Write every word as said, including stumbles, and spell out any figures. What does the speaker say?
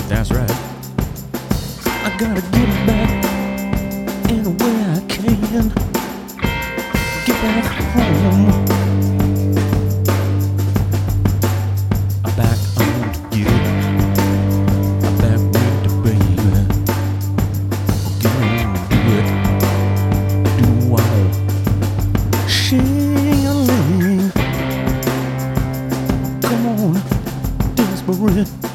That's right. I gotta get back any way I can. Get back home. I'm back on to you. I'm back with the baby. Get on and do it. Do all. Shing-a-ling. Come on, desperate.